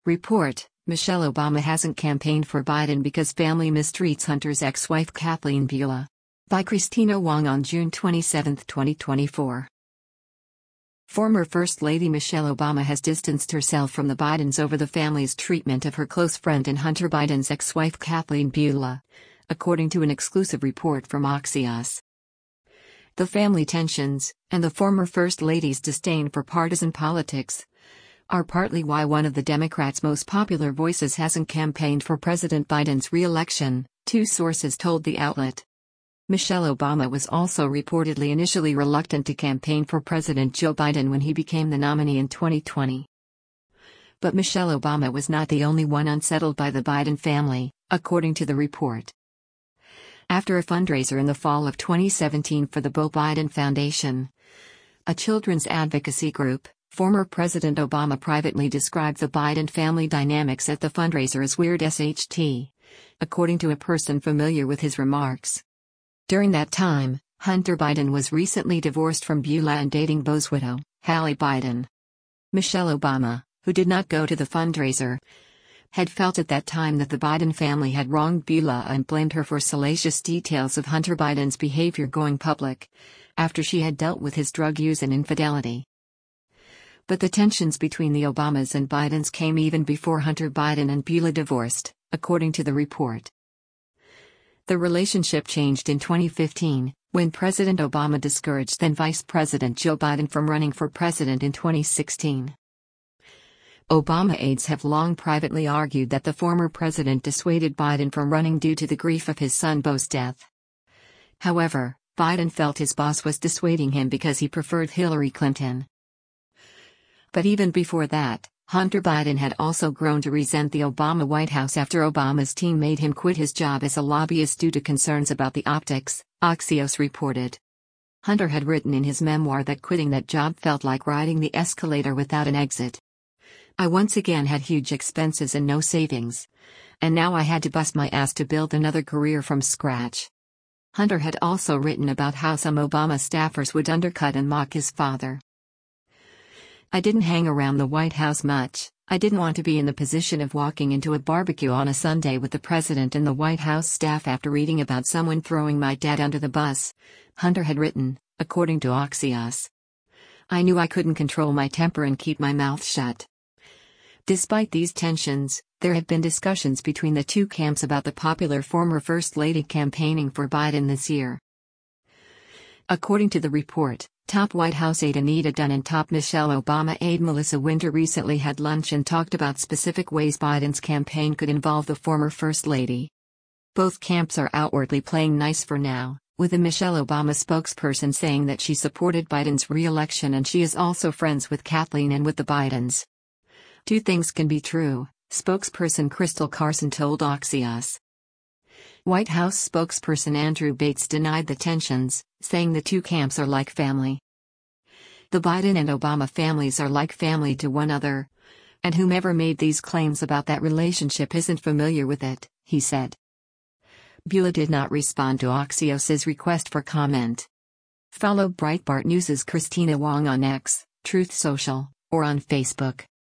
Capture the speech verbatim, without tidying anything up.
Report: Michelle Obama hasn't campaigned for Biden because family mistreats Hunter's ex-wife Kathleen Beulah. By Christina Wong on June twenty-seventh, twenty twenty-four. Former First Lady Michelle Obama has distanced herself from the Bidens over the family's treatment of her close friend and Hunter Biden's ex-wife Kathleen Beulah, according to an exclusive report from Axios. The family tensions, and the former First Lady's disdain for partisan politics, are partly why one of the Democrats' most popular voices hasn't campaigned for President Biden's re-election, two sources told the outlet. Michelle Obama was also reportedly initially reluctant to campaign for President Joe Biden when he became the nominee in twenty twenty. But Michelle Obama was not the only one unsettled by the Biden family, according to the report. After a fundraiser in the fall of twenty seventeen for the Beau Biden Foundation, a children's advocacy group, former President Obama privately described the Biden family dynamics at the fundraiser as weird S H T, according to a person familiar with his remarks. During that time, Hunter Biden was recently divorced from Beulah and dating Beau's widow, Hallie Biden. Michelle Obama, who did not go to the fundraiser, had felt at that time that the Biden family had wronged Beulah and blamed her for salacious details of Hunter Biden's behavior going public, after she had dealt with his drug use and infidelity. But the tensions between the Obamas and Bidens came even before Hunter Biden and Beulah divorced, according to the report. The relationship changed in twenty fifteen, when President Obama discouraged then Vice President Joe Biden from running for president in twenty sixteen. Obama aides have long privately argued that the former president dissuaded Biden from running due to the grief of his son Beau's death. However, Biden felt his boss was dissuading him because he preferred Hillary Clinton. But even before that, Hunter Biden had also grown to resent the Obama White House after Obama's team made him quit his job as a lobbyist due to concerns about the optics, Axios reported. Hunter had written in his memoir that quitting that job felt like riding the escalator without an exit. I once again had huge expenses and no savings. And now I had to bust my ass to build another career from scratch. Hunter had also written about how some Obama staffers would undercut and mock his father. I didn't hang around the White House much. I didn't want to be in the position of walking into a barbecue on a Sunday with the president and the White House staff after reading about someone throwing my dad under the bus, Hunter had written, according to Axios. I knew I couldn't control my temper and keep my mouth shut. Despite these tensions, there have been discussions between the two camps about the popular former First Lady campaigning for Biden this year. According to the report, top White House aide Anita Dunn and top Michelle Obama aide Melissa Winter recently had lunch and talked about specific ways Biden's campaign could involve the former First Lady. Both camps are outwardly playing nice for now, with a Michelle Obama spokesperson saying that she supported Biden's re-election and she is also friends with Kathleen and with the Bidens. Two things can be true, spokesperson Crystal Carson told Axios. White House spokesperson Andrew Bates denied the tensions, saying the two camps are like family. The Biden and Obama families are like family to one another, and whomever made these claims about that relationship isn't familiar with it, he said. Beulah did not respond to Axios' request for comment. Follow Breitbart News' Christina Wong on X, Truth Social, or on Facebook.